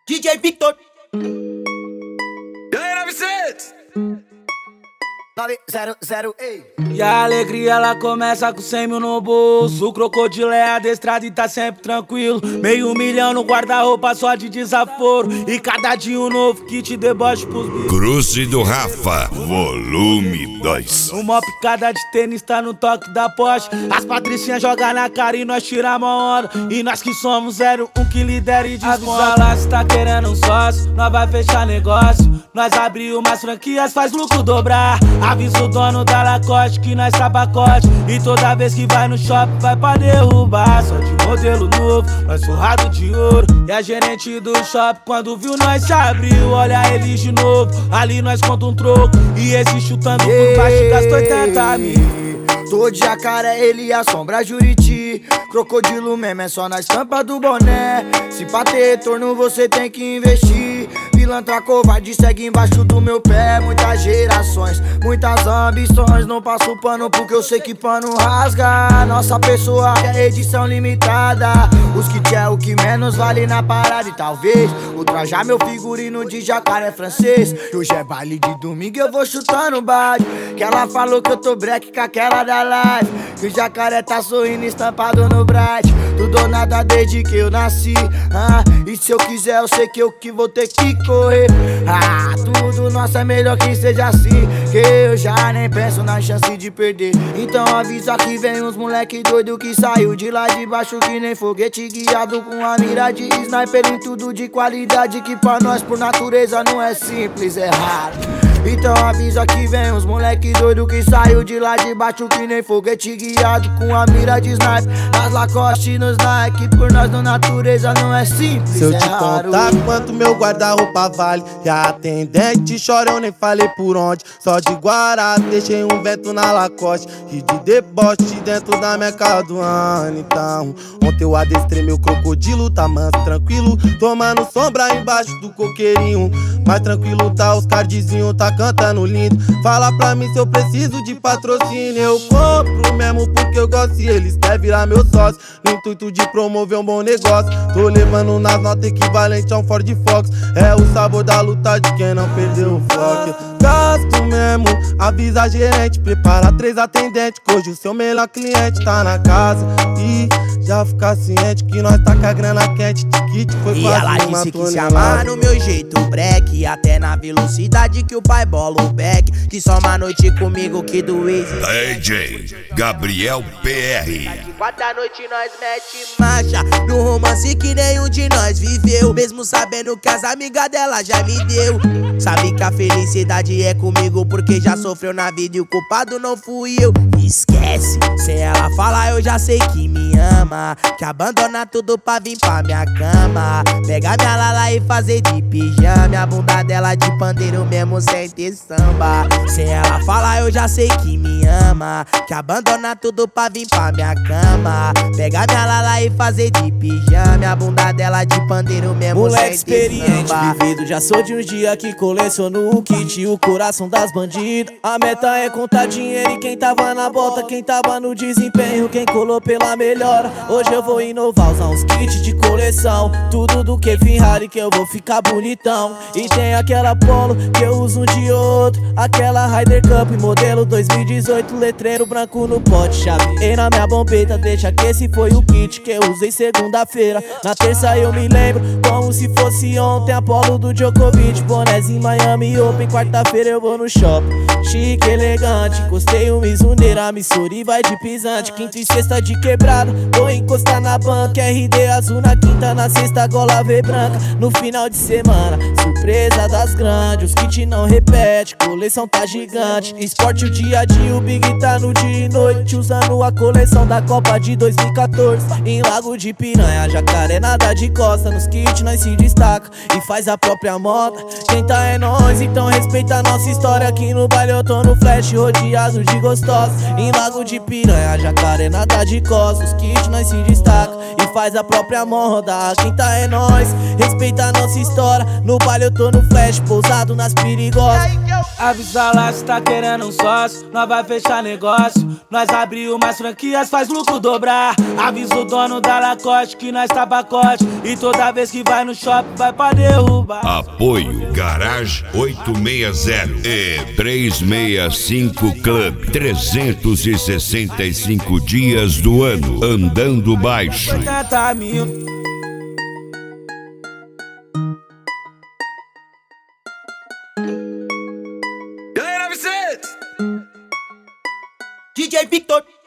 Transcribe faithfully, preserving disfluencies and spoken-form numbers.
D J Victor. E aí, novecentos? nove zero zero, ei. E a alegria ela começa com cem mil no bolso. O crocodilo é adestrado e tá sempre tranquilo. Meio milhão no guarda-roupa só de desaforo. E cada dia um novo kit deboche pros bichos. Cruze do Rafa, volume dois. Uma picada de tênis tá no toque da Porsche. As patricinhas jogam na cara e nós tiramos a onda. E nós que somos zero um que lidera e desconta. Avisa lá se tá querendo um sócio, nós vai fechar negócio. Nós abriu umas franquias, faz lucro dobrar. Avisa o dono da Lacoste que nós tá pacote. E toda vez que vai no shopping vai pra derrubar. Só de modelo novo, nós forrado de ouro. E a gerente do shopping quando viu nós se abriu. Olha ele de novo, ali nós conta um troco. E esse chutando por baixo gastou oitenta mil. Tô de jacaré, ele assombra Juriti. Crocodilo mesmo é só na estampa do boné. Se pra ter retorno você tem que investir. Pilantra covarde segue embaixo do meu pé. Muitas gerações, muitas ambições. Não passo pano porque eu sei que pano rasga. Nossa pessoa é edição limitada. Os kits é o que menos vale na parada. E talvez ultrajar meu figurino de jacaré francês. Hoje é baile de domingo, eu vou chutando baixo. Que ela falou que eu tô break com aquela da live. Que o jacaré tá sorrindo estampado no bright. Tudo ou nada desde que eu nasci. ah, E se eu quiser eu sei que eu que vou ter que correr. Ah, tudo nosso é melhor que seja assim. Que eu já nem penso na chance de perder. Então avisa que vem uns moleque doido que saiu de lá de baixo que nem foguete, guiado com a mira de sniper em tudo de qualidade. Que pra nós por natureza não é simples, é raro. Então avisa que vem uns moleque doido que saiu de lá de baixo que nem foguete, guiado com a mira de sniper nas Lacoste e nos Nike. Por nós na natureza não é simples, se eu é te raro. contar quanto meu guarda-roupa vale, e a atendente chora, eu nem falei por onde. Só de Guará deixei um vento na Lacoste e de deboche dentro da minha casa do ano. Então ontem eu adestrei meu crocodilo, tá manso, tranquilo, tomando sombra embaixo do coqueirinho. Mais tranquilo tá os cardzinhos, tá cantando lindo. Fala pra mim se eu preciso de patrocínio. Eu compro mesmo porque eu gosto e eles querem virar meu sócio, no intuito de promover um bom negócio. Tô levando nas notas equivalente a um Ford Fox. É o sabor da luta de quem não perdeu o foco. Gasto mesmo, avisa a gerente, prepara três atendentes, que hoje o seu melhor cliente tá na casa. E já fica ciente que nós tá com a grana quente. De kit foi e quase ela uma disse que se tonelada. amar no meu jeito break, até na velocidade que o pai bola o back. Que só uma noite comigo que do Easy D J Gabriel P R. Quarta noite nós mete marcha no romance que nenhum de nós viveu. Mesmo sabendo que as amigas dela já me deu. Sabe que a felicidade é comigo porque já sofreu na vida e o culpado não fui eu. Esquece, sem ela falar eu já sei que me ama. Que abandona tudo pra vir pra minha cama. Pegar minha lala e fazer de pijama. A bunda dela de pandeiro mesmo sem ter samba. Sem ela falar eu já sei que me ama. Que abandona tudo pra vir pra minha cama. Pegar minha lala e fazer de pijama. A bunda dela de pandeiro mesmo moleque sem ter experiente, samba. vivido, já sou de um dia que coleciono o kit e o coração das bandidas. A meta é contar dinheiro e quem tava na bota, quem tava no desempenho, quem colou pela melhora. Hoje eu vou inovar, usar uns kits de coleção. Tudo do que Ferrari que eu vou ficar bonitão. E tem aquela Polo que eu uso um de outro. Aquela Ryder Cup modelo dois mil e dezoito, letreiro branco no pote, chave e na minha bombeta. Deixa que esse foi o kit que eu usei segunda-feira. Na terça eu me lembro como se fosse ontem. Apolo do Djokovic, bonézinho Miami Open. Quarta-feira eu vou no shopping, chique, elegante. Encostei o Mizuneira, Missouri vai de pisante. Quinta e sexta de quebrada, vou encostar na banca. R D azul na quinta, na sexta gola V branca. No final de semana, surpresa das grandes. Os kits não repete, coleção tá gigante. Esporte o dia a dia, o Big tá no dia e noite. Usando a coleção da Copa de dois mil e quatorze. Em Lago de Piranha, jacaré nada de costa. Nos kits nós se destaca e faz a própria moda. Quem tá é nós, então respeita a nossa história. Aqui no baile eu tô no flash, rodeado de gostosa. Em Lago de Piranha, jacaré nada de costa. Os kits nós se destaca e faz a própria moda. Quem tá é nós, respeita a nossa história. No baile eu tô no flash, pousado nas perigosas. Avisa lá se tá querendo um sócio, nós vai fechar negócio. Nós abriu mais franquias, faz lucro dobrar. Avisa o dono da Lacoste que nós tá pacote. E toda vez que vai no shopping vai pra derrubar. Apoio Garage oitocentos e sessenta e trezentos e sessenta e cinco Club. trezentos e sessenta e cinco dias do ano andando baixo. oitenta mil. D J Victor